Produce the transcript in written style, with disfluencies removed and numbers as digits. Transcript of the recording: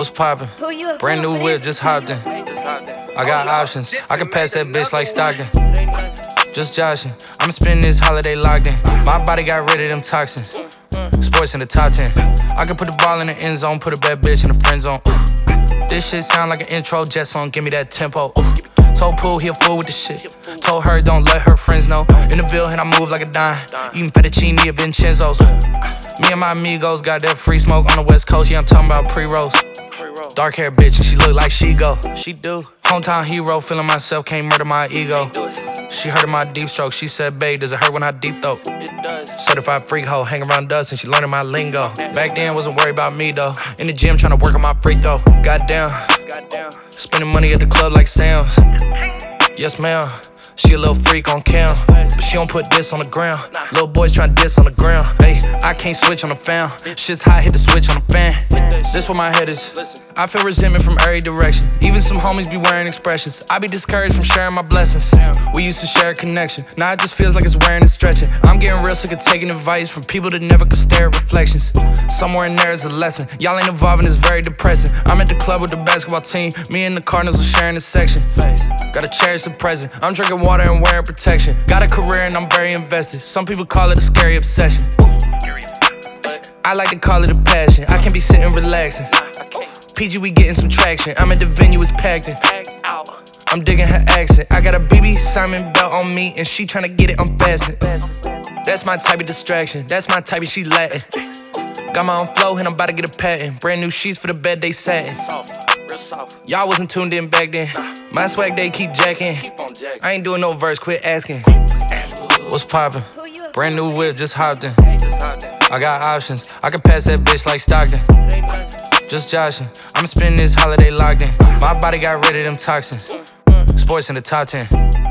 What's poppin'? Brand new whip, just hopped in. I got options, I can pass that bitch like Stockton. Just joshing, I'ma spend this holiday locked in. My body got rid of them toxins. Sports in the top 10. I can put the ball in the end zone, put a bad bitch in the friend zone. This shit sound like an intro jet song, give me that tempo. Told Pooh he a fool with the shit. Told her don't let her friends know. In the Ville and I move like a dime. Eating fettuccine at Vincenzo's. Me and my amigos got that free smoke on the West Coast. Yeah, I'm talking about pre-rolls. Dark hair bitch and she look like she go. She do. Hometown hero, feeling myself, can't murder my ego. She heard of my deep stroke. She said, babe, does it hurt when I deep throat? It does. Certified freak hoe, hang around dust and she learning my lingo. Back then, wasn't worried about me though. In the gym, trying to work on my free throw. Goddamn. Spending money at the club like Sam's. Yes, ma'am. She a little freak on cam, but she don't put this on the ground. Little boys tryna diss on the ground. Hey, I can't switch on the fan. Shit's hot, hit the switch on the fan. This where my head is. I feel resentment from every direction. Even some homies be wearing expressions. I be discouraged from sharing my blessings. We used to share a connection. Now it just feels like it's wearing and stretching. I'm getting real sick of taking advice from people that never could stare at reflections. Somewhere in there is a lesson. Y'all ain't evolving, it's very depressing. I'm at the club with the basketball team. Me and the Cardinals are sharing a section. Gotta cherish the present. I'm drinking water and wearing protection. Got a career and I'm very invested. Some people call it a scary obsession. I like to call it a passion. I can't be sitting relaxing. PG, we getting some traction. I'm at the venue, it's packed in. I'm digging her accent. I got a BB Simon belt on me and she tryna get it unfastened. That's my type of distraction. That's my type of she Latin. Got my own flow and I'm about to get a patent. Brand new sheets for the bed, they satin. Y'all wasn't tuned in back then. My swag, they keep jacking. I ain't doing no verse, quit asking. What's poppin'? Brand new whip, just hopped in. I got options, I can pass that bitch like Stockton. Just joshing, I'ma spend this holiday locked in. My body got rid of them toxins. Sports in the top 10.